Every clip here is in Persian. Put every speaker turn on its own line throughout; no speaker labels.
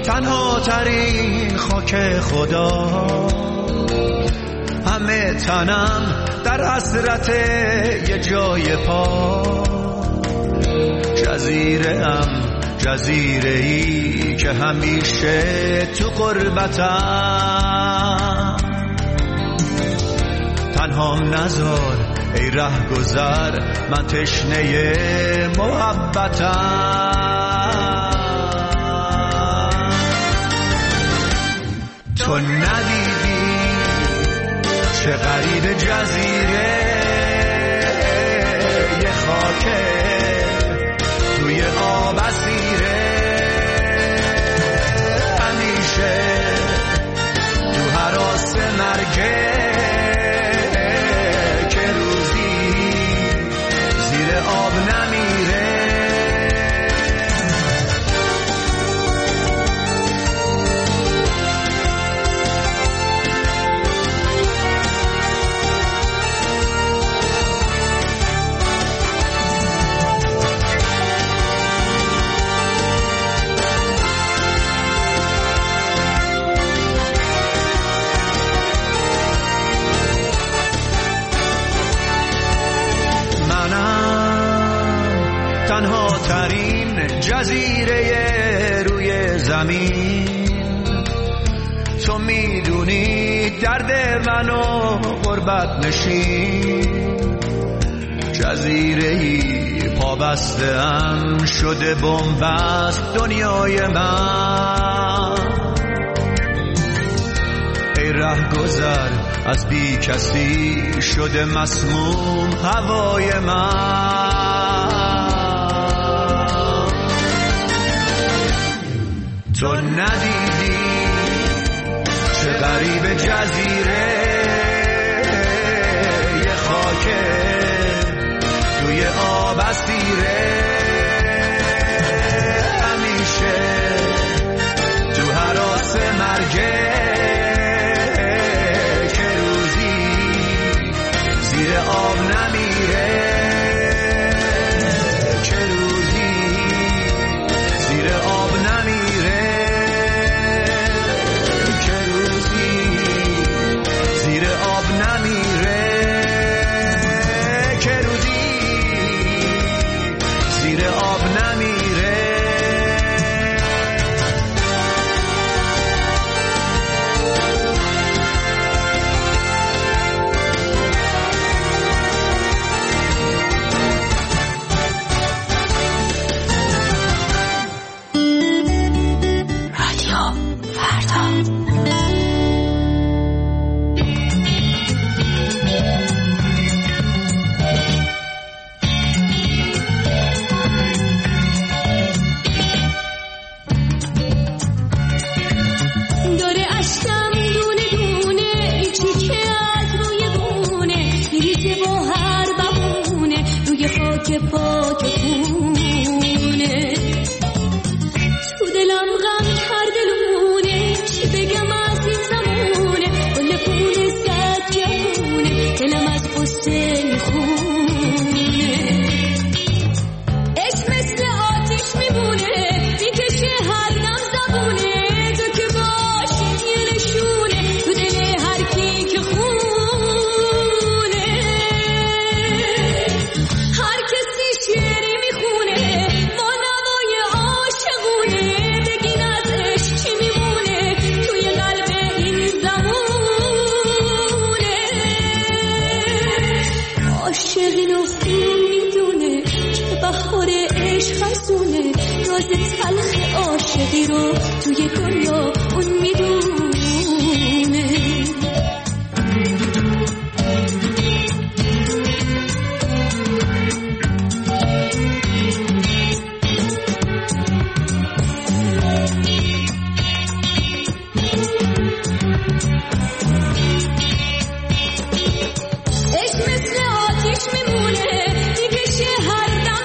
تنها ترین خاک خدا، همه تنم در حسرت یه جای پا. جزیره‌ای که همیشه تو غربتم. تنهام نذار ای رهگذر، من تشنه محبتم. تو ندیدی چه غریب جزیره، یه خاکه توی آب اسیره. همیشه تو هراس مرگه، که روزی زیر آب نمیره. تنها ترین جزیره روی زمین. تو میدونی درد منو غربت نشین. جزیره‌ای پابسته‌ام شده بنبست دنیای من. ای رهگذر از بی کسی شده مسموم هوای من. تو ندیدی چه غریب جزیره، یه خاکه توی آب اسیره. همیشه تو هراس مرگه، که روزی زیر آب نمیره. که روزی زیر آب نمیره.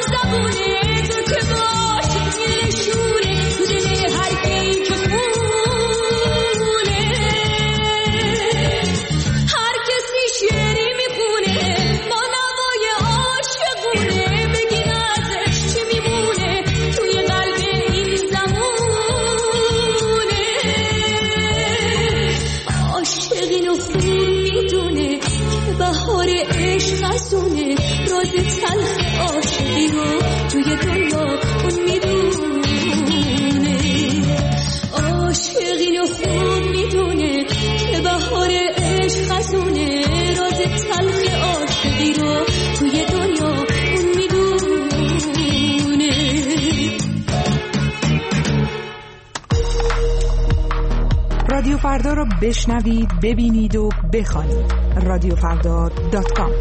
تو که باشی نشونه، تو دل هر کی که فردا را بشنوید، ببینید و بخوانید. رادیوفردا.com.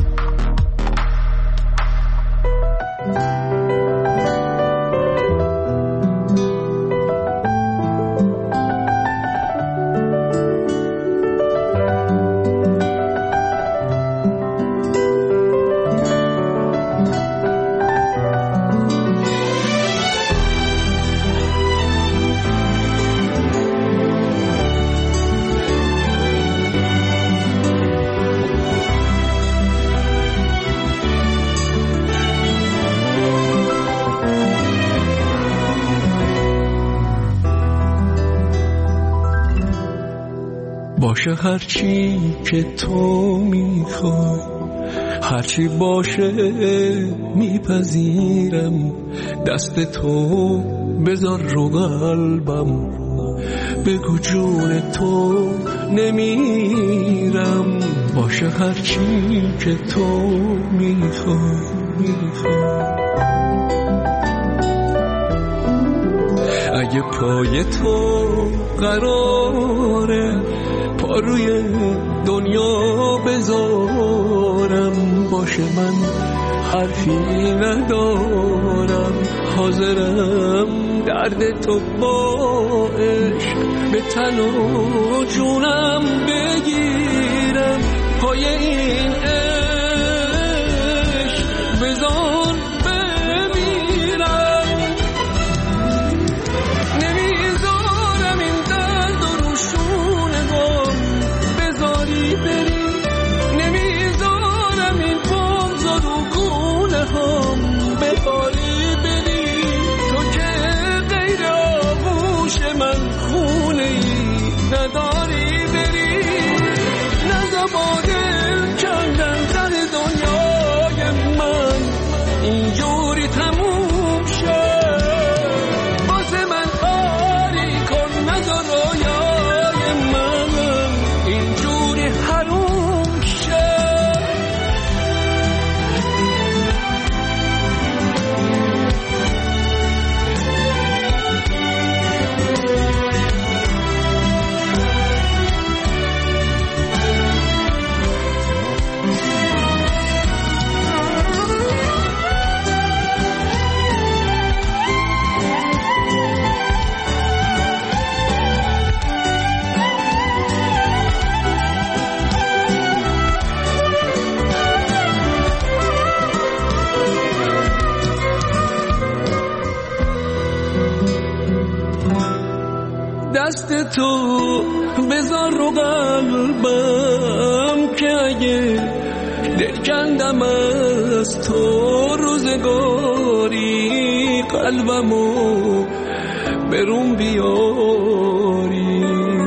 باشه هرچی که تو میخوای، هرچی باشه میپذیرم. دست تو بذار رو قلبم، بگو جون تو نمیرم. باشه هرچی که تو میخوای. اگه پای تو قراره پا روی دنیا بذارم، باشه من حرفی ندارم، حاضرم درد تو با عشق به تن و جونم بگیرم. پای این عشق بذار بمیرم، نمیذارم این درد و روشونه هم بذاری بری، نمیذارم این بغض و رو گونه هم بخوری بری. تو که غیر آغوش من خونه ای نداری بری، نزباده کندن در دنیای من اینجوری تموم شد. واسه من کاری کن، نذار رویای من اینجوری حروم شد. دست تو بذار رو قلبم که اگه دل کندم از تو روزگاری، قلبمو برون بیاری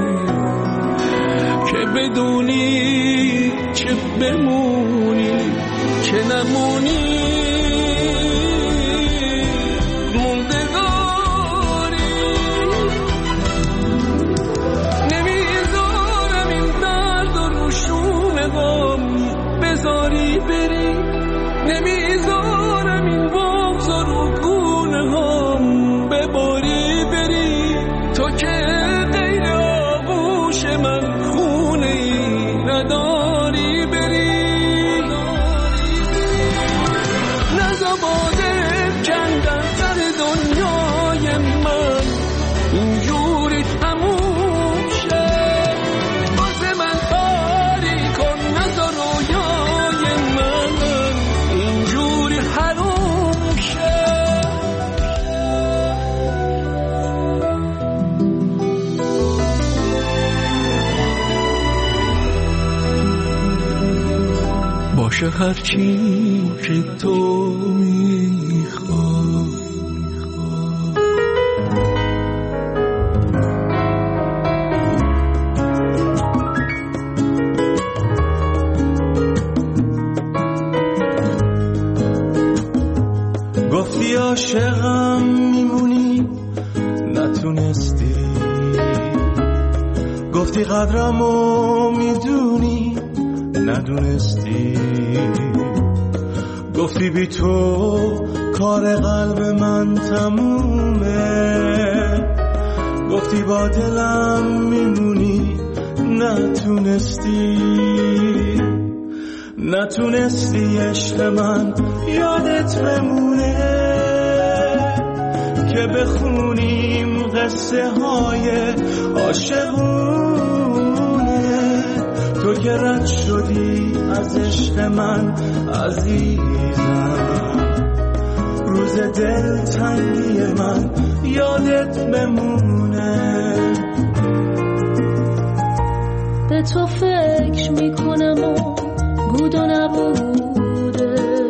که بدونی چه بمونی چه نمونی. بذاری بری، نمیذارم این بغض رو گونه هم بباری بری. تو که غیر آغوش من خونه ای نداری بری، نزباده کندن در دنیای من اینجوری تموم شد. واسه من کاری کن، نذار رویای من اینجوری حروم شد. باشه هرچی که تو میخوای.
گفتی عاشقم میمونی نتونستی، گفتی قدرمو میدونی ندونستی، گفتی بی تو کار قلب من تمومه، گفتی با دلم میمونی، نتونستی عشق من یادت بمونه که بخونیم قصه های عاشقونه. تو که رد شدی از عشق من عزیزم، روز دلتنگی من یادت بمونه.
به تو فکر میکنم و بود و نبوده،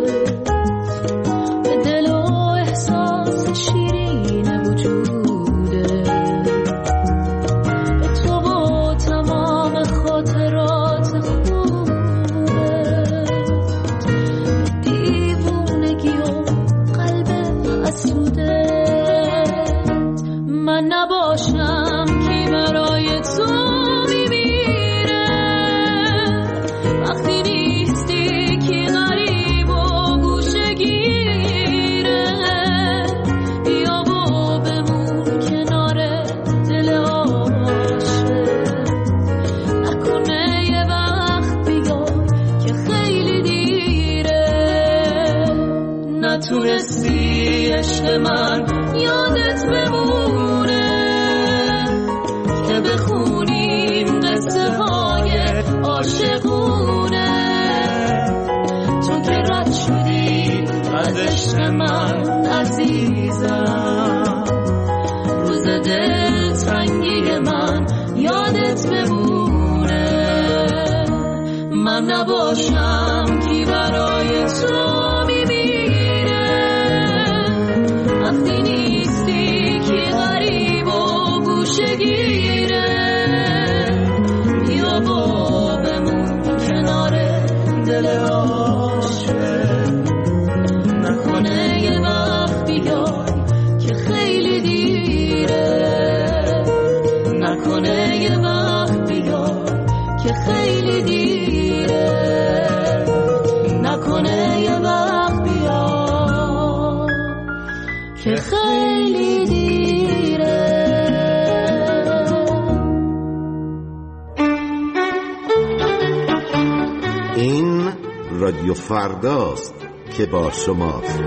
به دل و احساس شیرین وجوده، به تو و تمام خاطرات خوبه، دیوونگی و قلب حسوده. من نباشم کی برای تو نتونستی عشق من یادت بمونه که بخونیم قصه های عاشقونه. تو که رد شدی از عشق من عزیزم، روز دل تنگی من یادت بمونه. من نباشم کی برای تو وقتی نیستی که غریب و گوشگیره. بیا با بمون کنار دل عاشق، نکنه یه وقت بیای که خیلی دیره، نکنه یه وقت بیای که خیلی دیره، نکنه یه وقت بیای که خیلی دیره.
این رادیو فرداست که با شماست.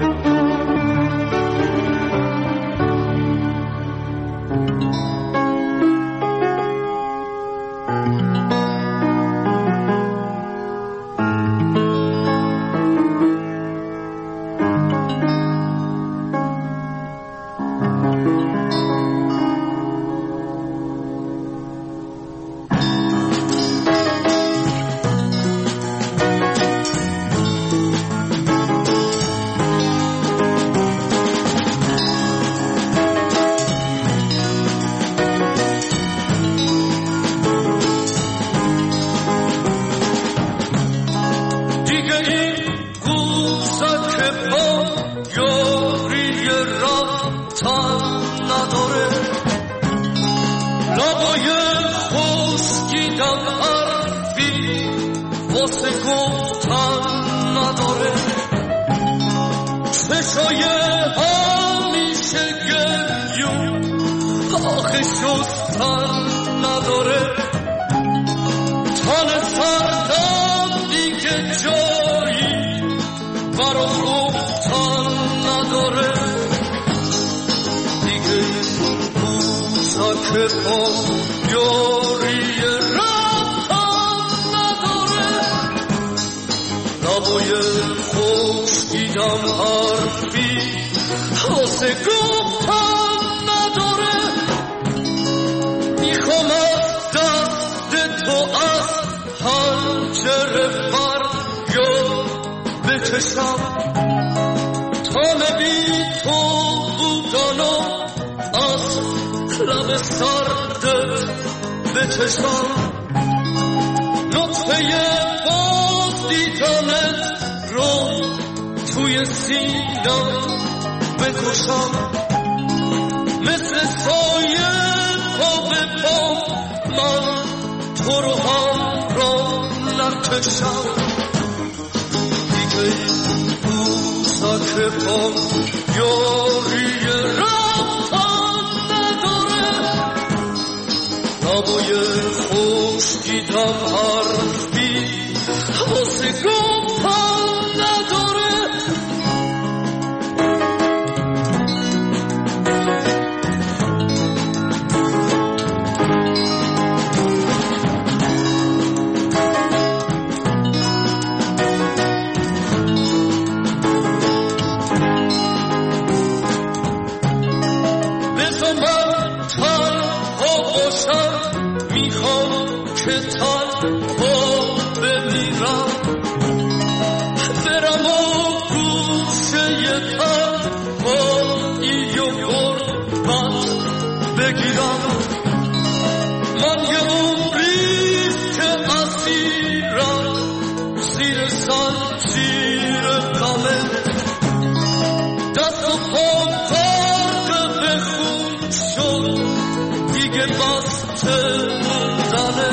بگیرم. من یه عمریست که اسیرم، زیر سر زیر غمه، دست و پام غرق به خون شد، دیگه بسته موندنه،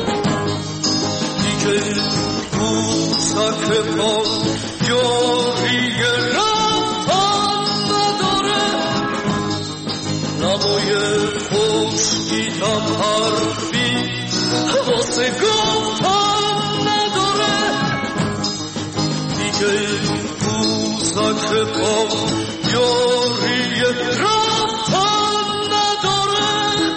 دیگه بوسک پا یاری رفتن نداره، نمای پشتیدم حرفی واسه گفتن نداره، دیگه بوسک پا یاری رفتن نداره.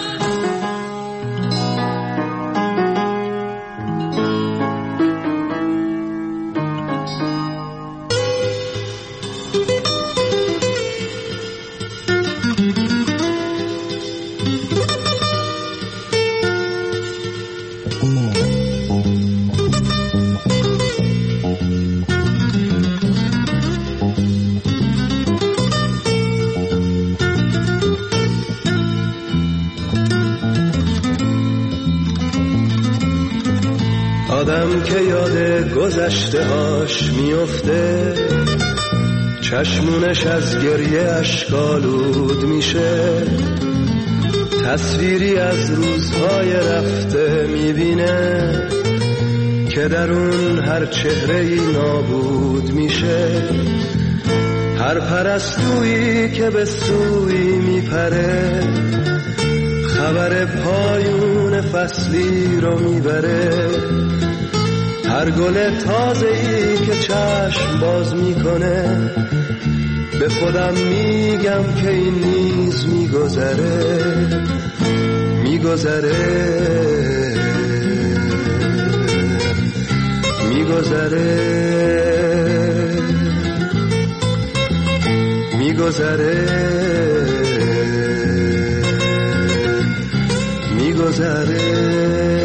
آدم که یاد گذشته هاش میفته، چشمونش از گریه اشکالود میشه، تصویری از روزهای رفته میبینه که در اون هر چهره‌ای نابود میشه. هر پرستویی که به سوی میپره، خبر پایون فصلی رو میبره. هر گل تازه‌ای که چشم باز میکنه، به خودم میگم که این نیز میگذره، میگذره، میگذره، میگذره، میگذره.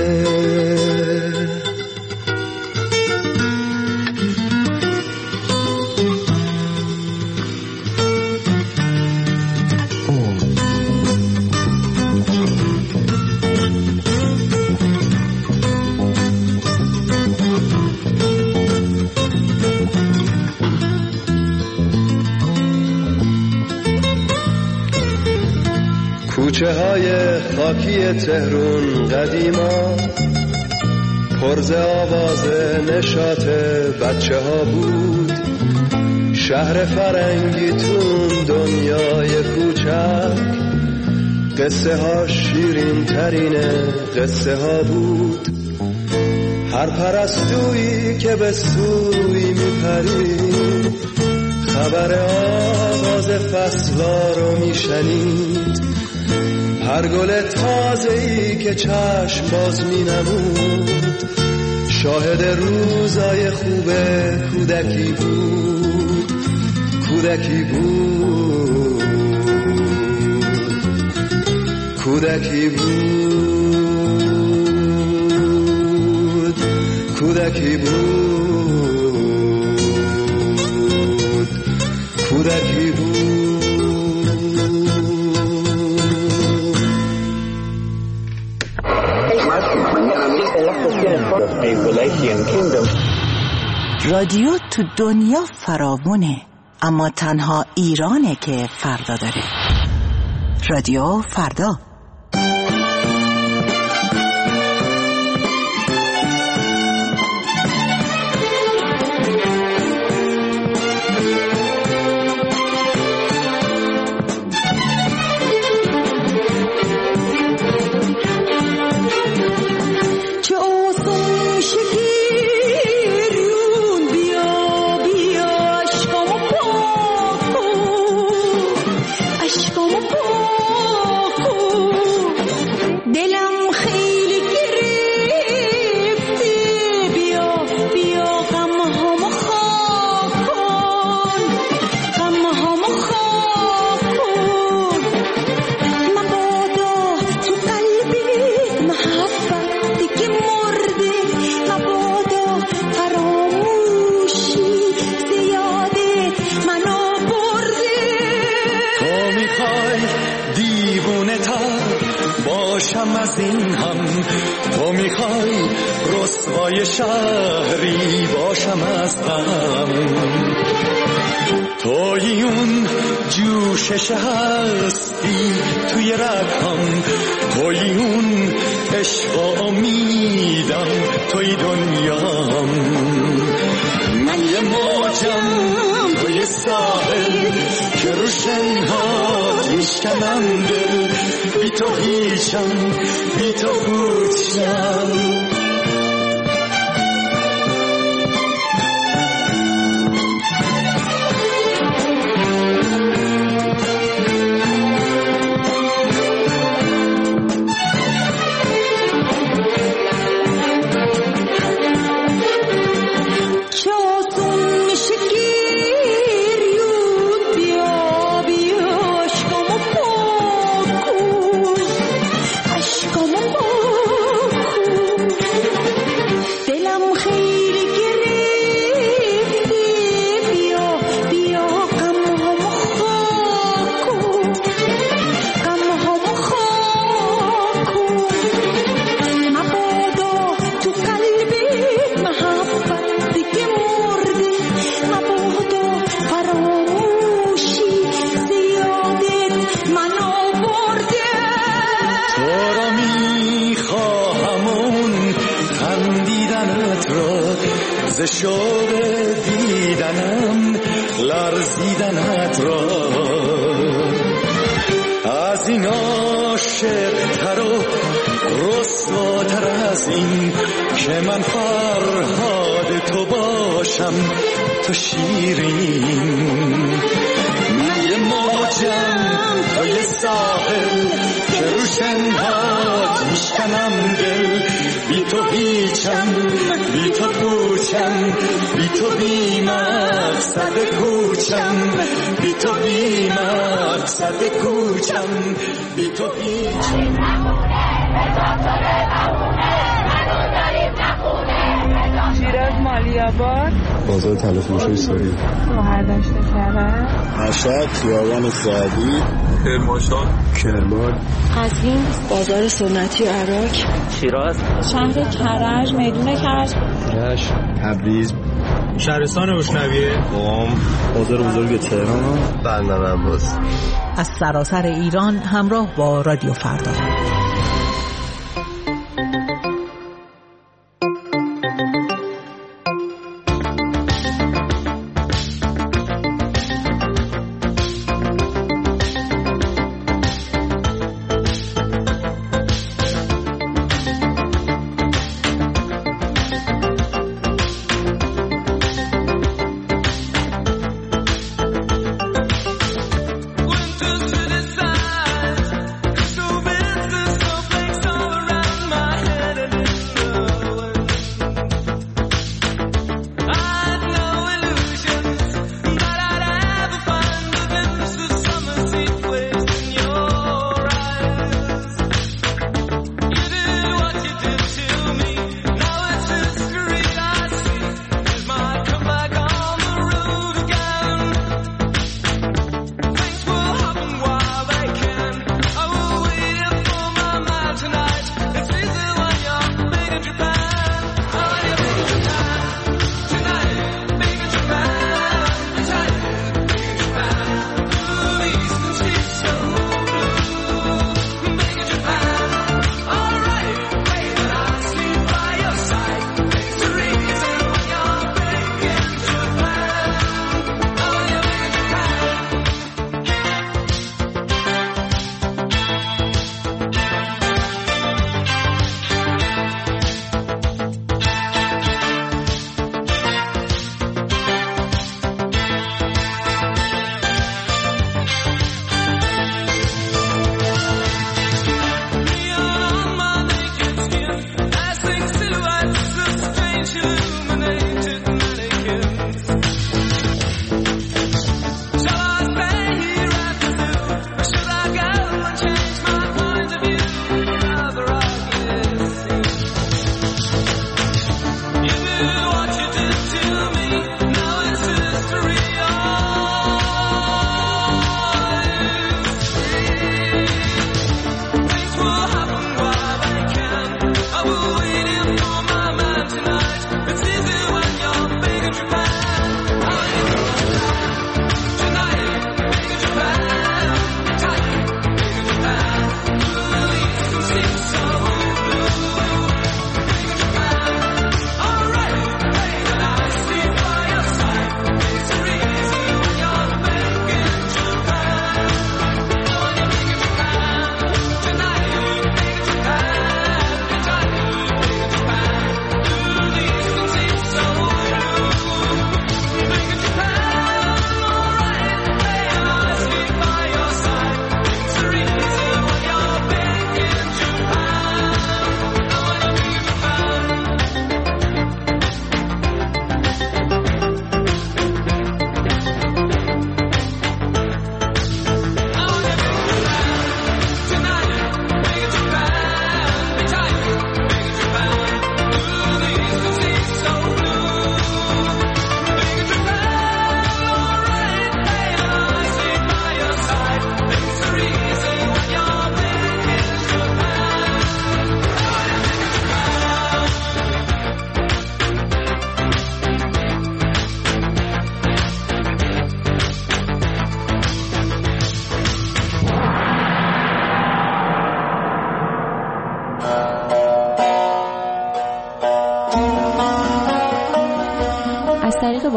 کوچه های خاکی تهرون قدیما پرز آواز نشاط بچه ها بود. شهر فرنگی تون دنیای کوچک، قصه ها شیرین ترین قصه ها بود. هر پرستویی که به سوی میپرید، خبر آواز فصلا رو میشنید. هر گل تازه‌ای که چشم باز می‌نمود، شاهد روزای خوب کودکی بود، کودکی بود، کودکی بود، کودکی بود، کودکی بود.
رادیو تو دنیا فراوونه، اما تنها ایرانه که فردا داره. رادیو فردا.
میخوای
میخوای دیوونه تر باشم از این هم، تو میخوای رسوای شهری باشم از غم، توی اون جوشش هستی توی رگم، توی اون عشق و امیدم، توی دنیام. من یه موجم توی ساحل که رو شنهاد میشکنم دل، بی تو هیچم بی تو پوچم. ز شوق دیدنم لرزیدنت را، از این عاشق تر و رسواتر از این که من فرهاد تو باشم تو شیرین. من یه موجم توی ساحل که رو شنهاد میشکنم دل، بی تو هیچم بی تو پوچم، بی تو بی مقصد کوچم، بی تو بی مقصد کوچم، بی تو هیچم.
شیراز مالی‌آباد،
بازار طلا فروش ایستاری،
مهرداشت کرد،
مشهد خیابان سعدی،
کرمانشاه،
کرمان،
قزوین بازار سنتی عراق،
شیراز،
شهر کرج، میدون کرج،
رشت، تبریز،
شهرستان روشنویه،
قم، بازار بزرگ تهران، بندر عباس.
از سراسر ایران همراه با رادیو فردا.
Went to the side, so business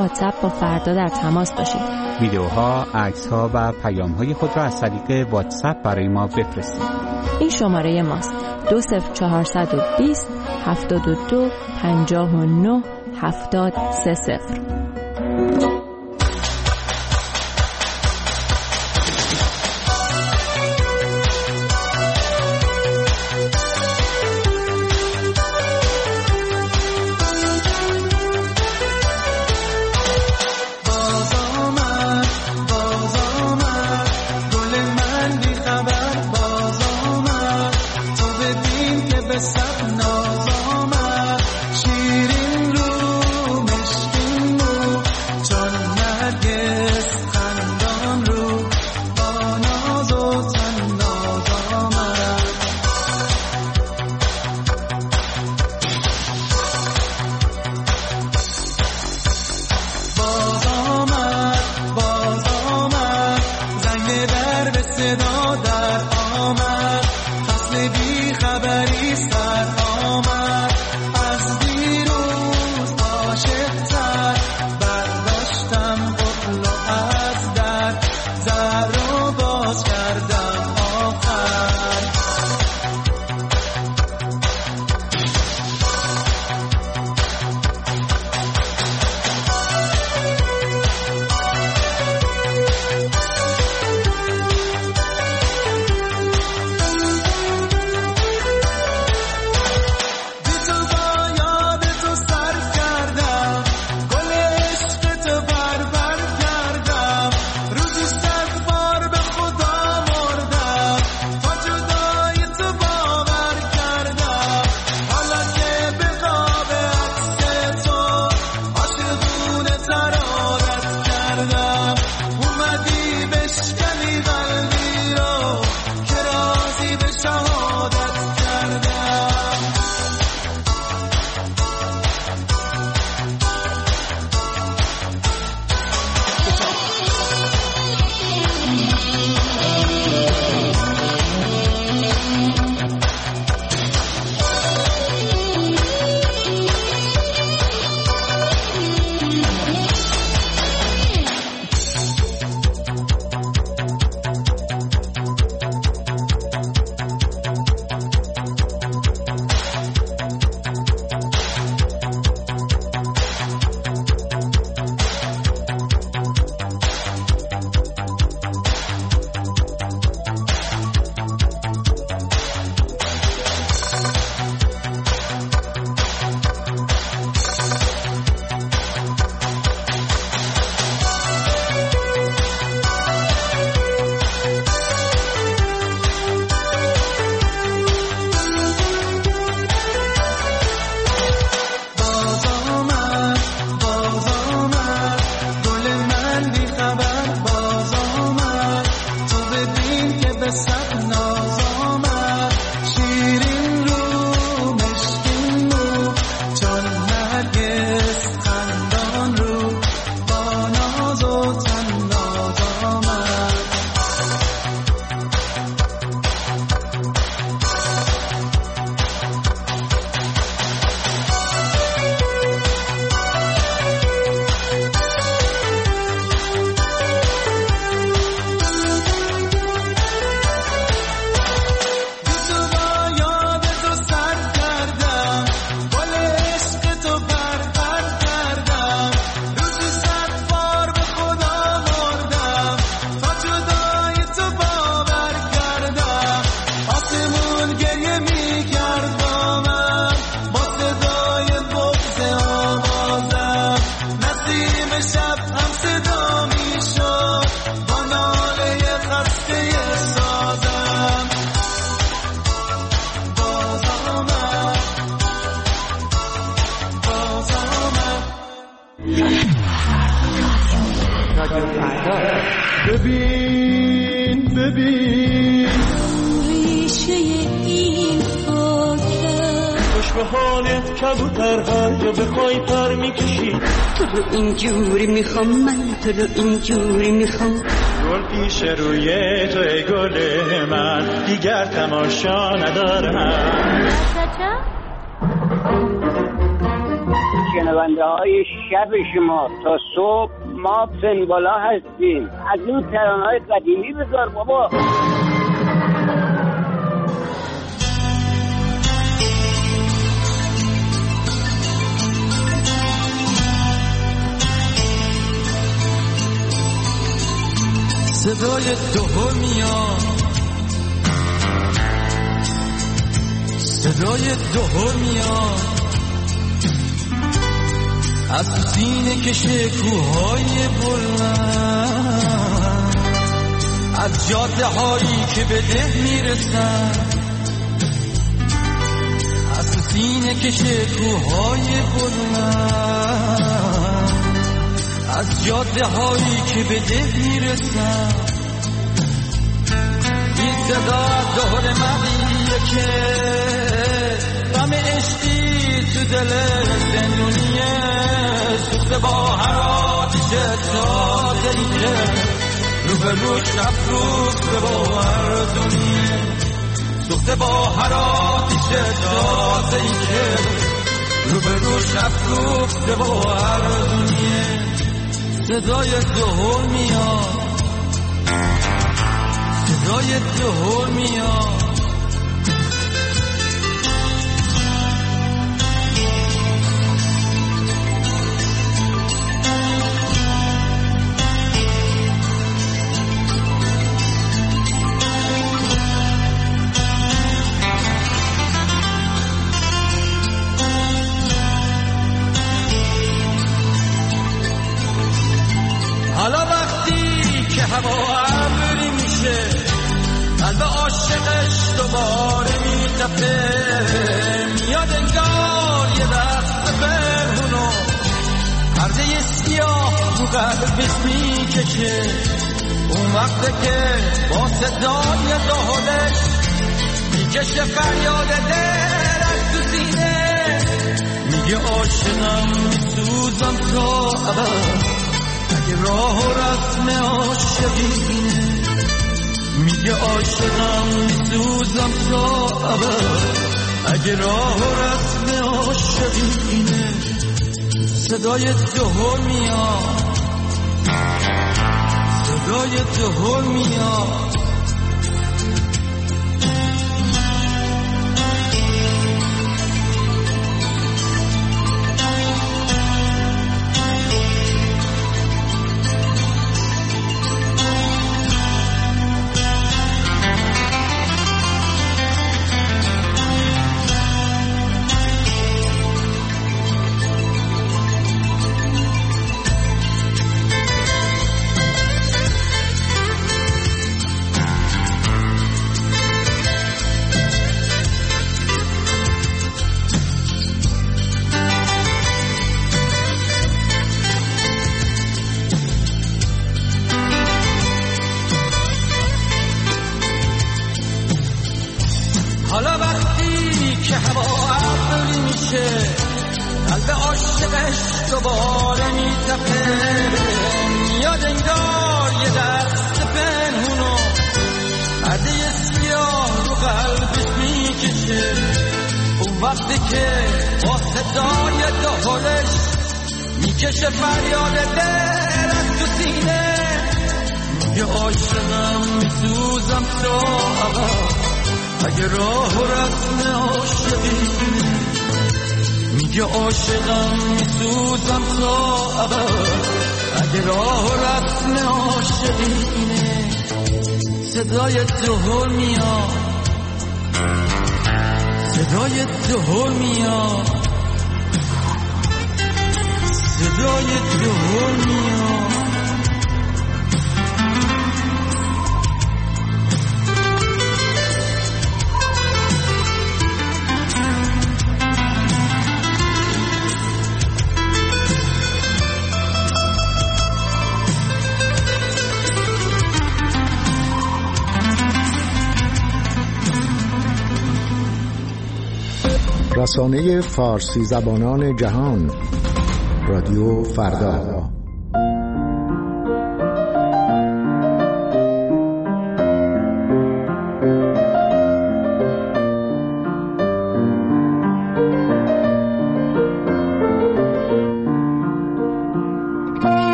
واتساپ با فردا در تماس باشید.
ویدیوها، عکس‌ها و پیام‌های خود را از طریق واتساپ برای ما بفرستید.
این شماره ماست: 20420 72 59 7030.
ببین ریشه این خاکه خوش به حالت کبوتر هر جا بخوای پر میکشی
تو رو اینجوری میخوام من تو رو اینجوری میخوام
گل پیش روی تو ای گل من دیگر تماشا ندارم
شنونده های شب شما تا صبح ما فنبالا هستیم. از این ترانه‌های قدیمی بذار بابا.
صدای تو میاد، صدای تو میاد از تو سینه کشه کوهای بلند، از جاده هایی که به ده میرسن، از تو سینه کشه کوهای بلند، از جاده هایی که به ده میرسن. این صدا از دهل مقیه که غم عشقی تو دل زندونیه، سوخته با هر آتش تازه‌ای که رو به روش نفروخته با ارزونیه، سوخته با هر آتش تازه‌ای که رو به روش نفروخته با ارزونیه. صدای دهل میاد، صدای دهل میاد حالا وقتی که هوا ابری میشه، قلب عاشقش دوباره میتپه، میاد انگار یه دست پنهونو پرده سیاه تو قلبش میکشه. اون وقته که با صدای دهلش میکشه فریاد دل از تو سینه، میگه عاشقم میسوزم تا ابد اگه راه و رسم عاشقینه، میگه عاشقم میسوزم تا ابد اگه راه و رسم عاشقینه. صدای دهل میاد، صدای دهل میاد حالا وقتی که هوا ابری میشه، قلب عاشقش دوباره میتپه، میاد انگار یه دست پنهونو پرده سیاه رو قلبش میکشه. اون وقتی که با صدای دهلش میکشه فریاد دل از تو سینه، میگه عاشقم میسوزم تا ابد اگه راه و رسم عاشقینه، میگه عاشقم میسوزم تا ابد اگه راه و رسم عاشقینه. صدای دهل میاد، صدای دهل میاد، صدای دهل میاد.
رسانه فارسی زبانان جهان، رادیو فردا.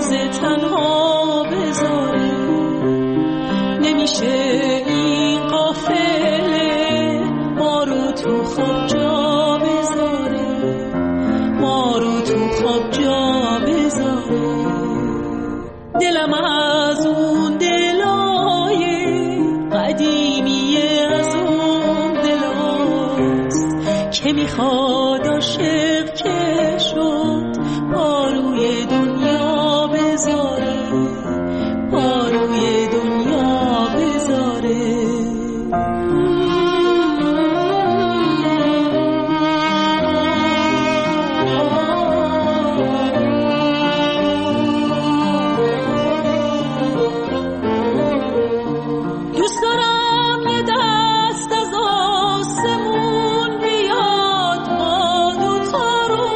روز تنها بذاره. نمیشه این قافله ما رو تو خواب جا بذاره، ما رو تو خواب جا بذاره. دلم از اون دلای قدیمیه، از اون دلاست که میخواد عاشق که شد پا روی دنیا بذاره، پا روی دنیا بذاره. دوست دارم یه دست از آسمون بیاد ما دوتا رو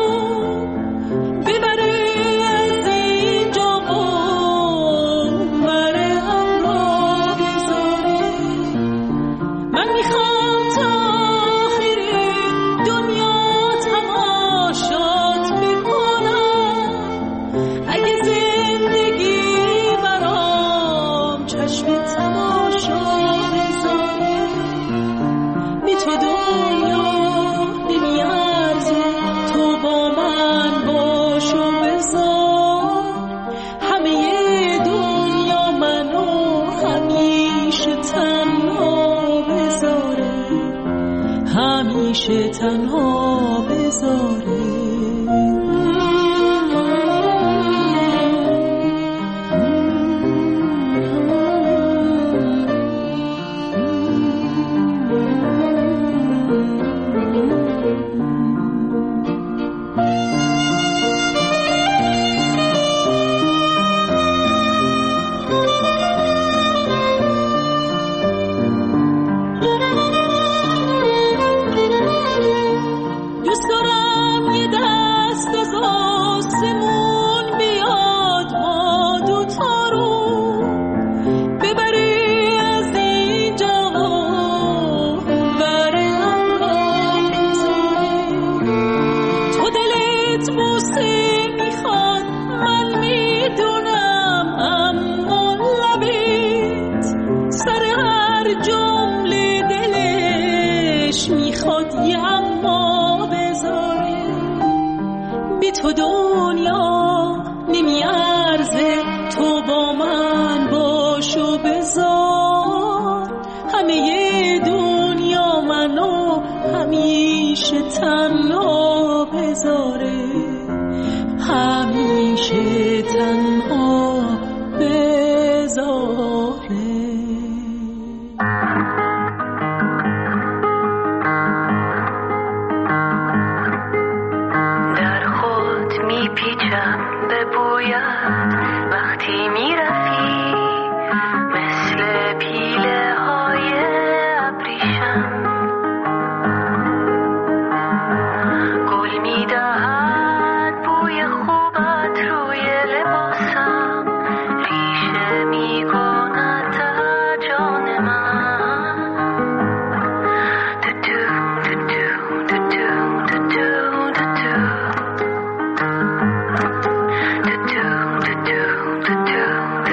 ببره از اینجا و بره هم را بذاره. من میخوام تا آخر دنیا تماشات بکنم، اگه زندگی برام چشم تماشا بذاره. بی تو دنیا نمیارزه، تو با من باش و بذار. همه دنیا منو همیشه تنها بذاره، همیشه تنها بذاره. دوست دارم یه دست از آسمون بیاد ما دوتا رو ببری از اینجا و بره هم را بذاره. تو دلت بوسه میخواد من میدونم، اما لبت سر هر جمله دلش میخواد یه اما بذاره. بی تو دنیا نمیارزه، تو با من باش و بذار. همه دنیا منو همیشه تنها بذاره، همیشه تنها بذاره.
در خود میپیچم به بویت وقتی میرفی، مثل پیله های ابریشم. گل میدهد بوی خوبت روی لباسم، ریشه میکند در جان من. دو دو دو دو دو دو دو دو.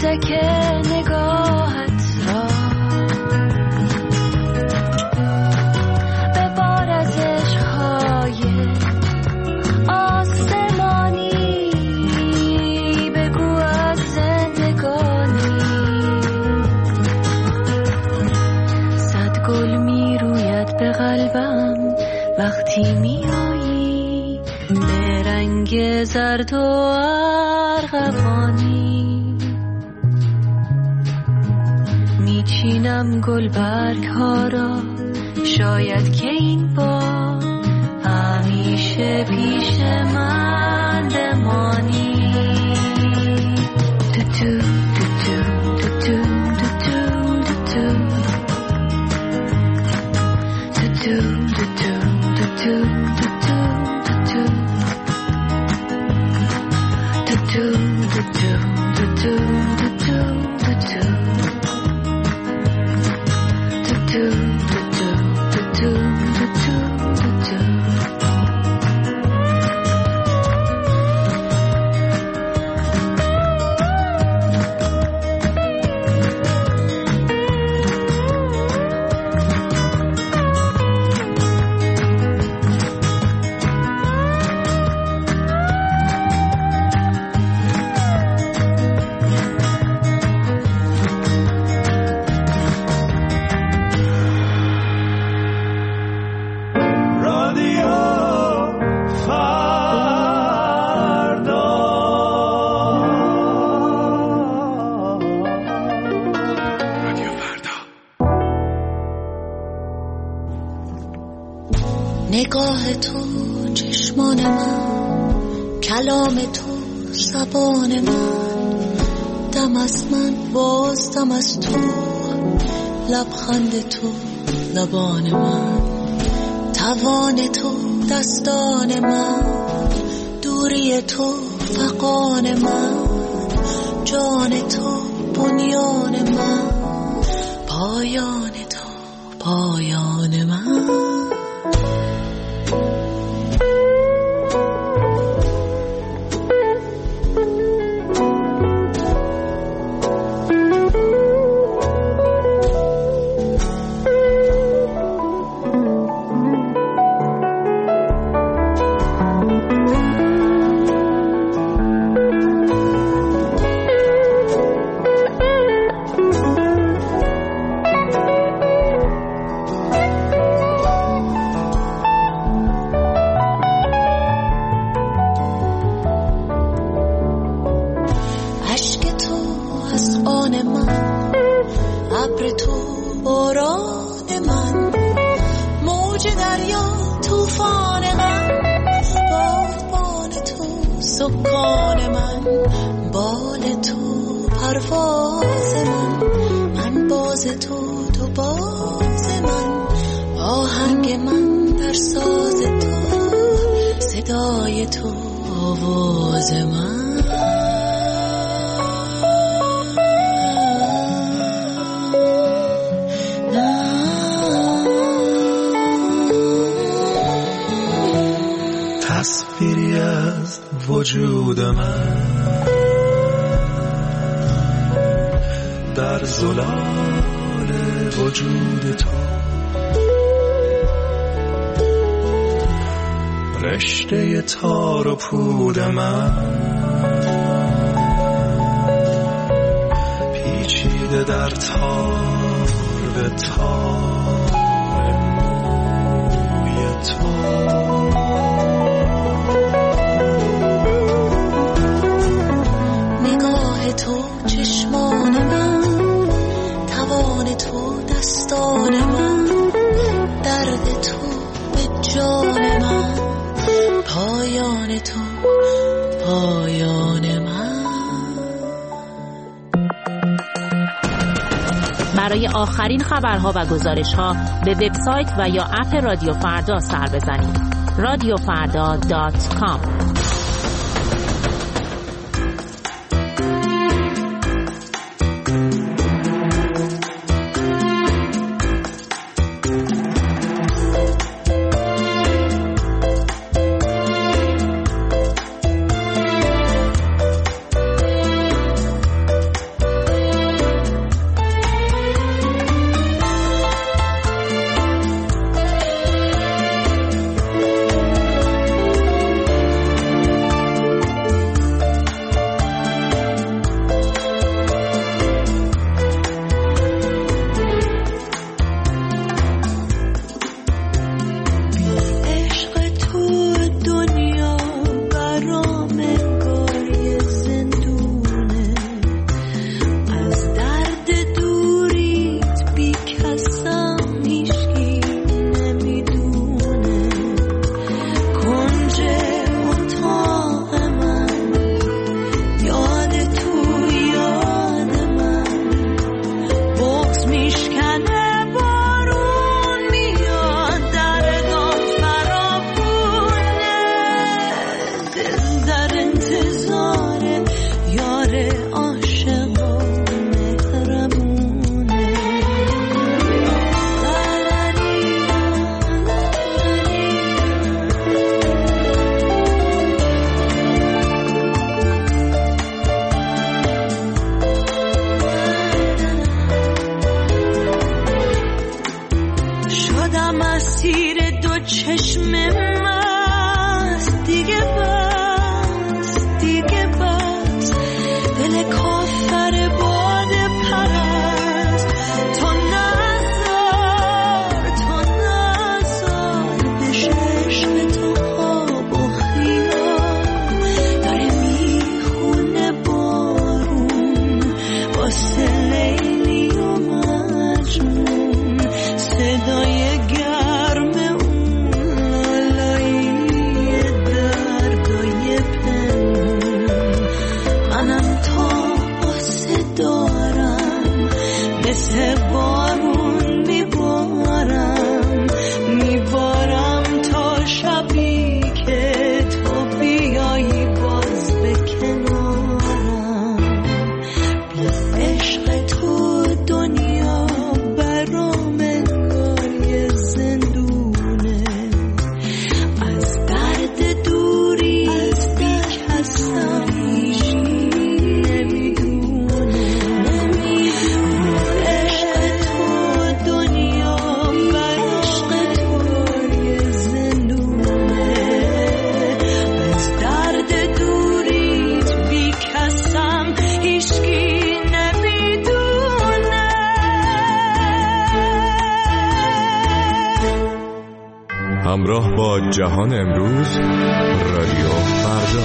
کودک نگاهت را به بار از عشقهای آسمانی بگو از زندگانی. صد گل می روید به قلبم وقتی می آیی به رنگ زرد و ارغوانی. می چینم گل برگ ها را شاید که این بار همیشه پیش من بمانی. تو تو تو تو تو تو تو تو
نگاه تو چشمان من، کلام تو زبان من، دم از من باز دم از تو، لبخند تو لبان من، توان تو دستان من، دوری تو فغان من، جان تو بنیان من، پایان تو پایان من.
تصویری از وجود من در زلال وجود تو، رشته تار و پود من پیچیده در تار به تار موی تو.
نگاه تو چشمان من، توان تو دستان من، درد تو به جان من، پایان تو پایان من.
برای آخرین خبرها و گزارش‌ها به وبسایت و یا اپ رادیو فردا سر بزنید. radiofarda.com.
دل کافر باد پرست تو نزار بشه عشق تو خواب و خیال داره میخونه بارون واسه لیلی و مجنون صدای گرم اون لالایی دردای پنهون منم تا آسه دارم مثل بارون میبارم تا شبی که تو بیایی باز به کنارم بی عشق تو دنیا برام انگار زندونه از درد دوری بی کسم نمیدونه عشق تو دنیا برای زندونه از درد دوری بی کسم هیچکی نمیدونه.
همراه با جهان امروز رادیو فردا.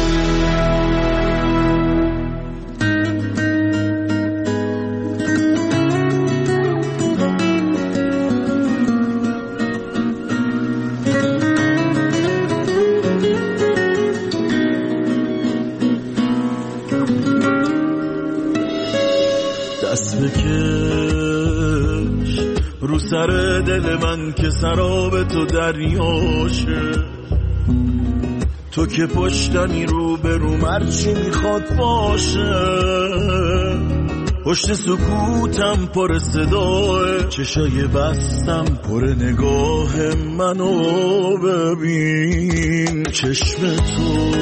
دست بکش رو سر دل من که سراب تو دریاشه تو که پشتمی رو به رو مرچی میخواد باشه پشت سکوتم پر صداه چشای بستم پر نگاه منو ببین چشم تو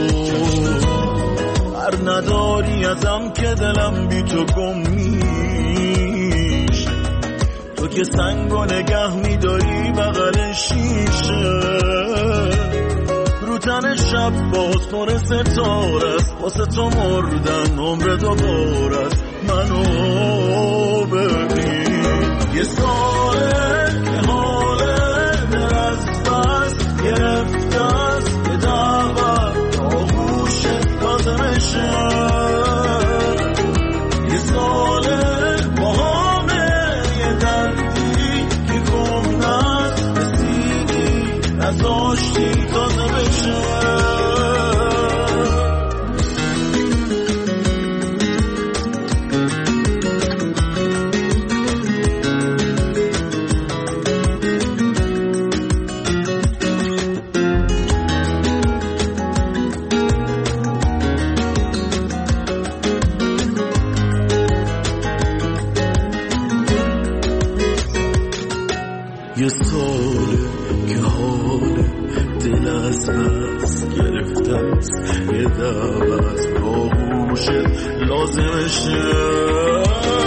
هر نداری ازم که دلم بی تو گم میشه تو که سنگو نگه میداری بغل شیشه رو تن شب باز پر ستاره است واسه تو مردن عمر دوباره است منو ببین یه ساله که حاله دل از بس گرفته است یه دعوت آغوشت لازمشه یه ساله با همه یه دردی که گم نست رسیدی نزاشتی تازه بشه یه ساله که حال دل از بس گرفته است یه دعوت با گوشت لازمشه